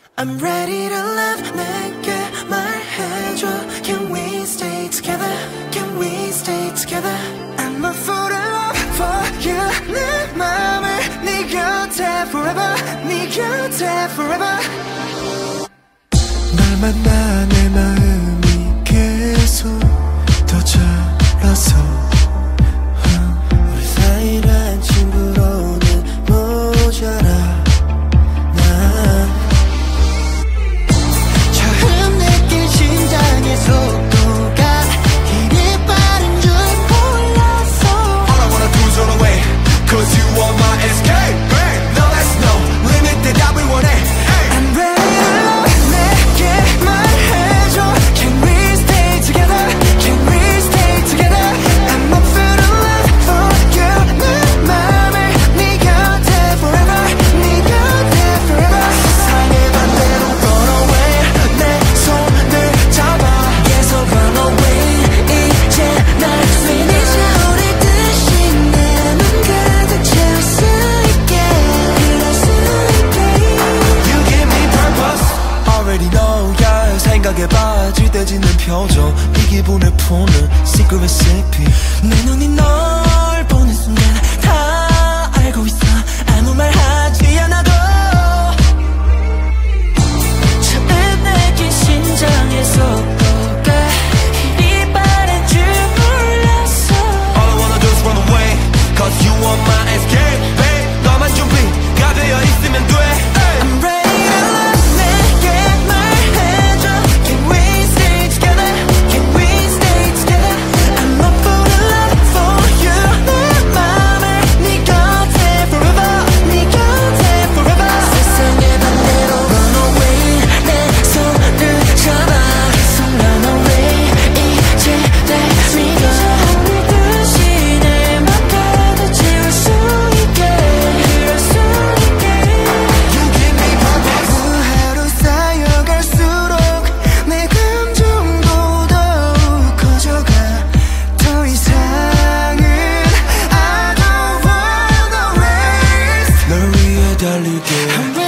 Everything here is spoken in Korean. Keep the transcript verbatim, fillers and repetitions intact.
I'm ready to love 내게 말해줘 Can we stay together Can we stay together I'm a fool in love for you 내 맘을 네 곁에 forever 네 곁에 forever 널 만나 내 마음이 계속 더 자라서 우리 사이란 친구로는 모자라 처음 느낀 심장의 속도가 이리 빠른 줄 몰랐어 All I wanna do is run away Cause you are my escape No there's no limit 대답을 원해 I'm ready to love 내게 말해줘 Can we stay together Can we stay together I'm up for the love for you 내 맘을 네 곁에 forever 네 곁에 forever 세상의 반대로 run away 내 손을 잡아 계속 run away 이제 날 finish 우리 뜻이 내 맘 가득 채울 수 있게 그럴 수 있게 You give me purpose Already know yeah 생각해봐 질때지는 표정 이 기분을 푸는 secret recipe 내 눈이 널 보는 순간 다 알고 있어 아무 말 하지 않아도 처음 느낀 심장의 속도가 이리 빠른 줄 몰랐어 All I wanna do is run away Cause you are my escape babe 너만 준비가 되어 있으면 돼 I'm ready to love 내게 말해줘 Can we stay together Can we stay together I'm up for the love for you 내 맘을 네 곁에 forever 네 곁에 forever 세상의 반대로 run away 내 손을 잡아 계속 run away 이제 날 믿어 우리 뜻이 내 맘 가득 채울 수 있게 그럴 수 있게 You give me purpose 그 하루 쌓여갈수록 내 감정도 더욱 커져가 더 이상은 I don't wanna race 널 위해 달릴게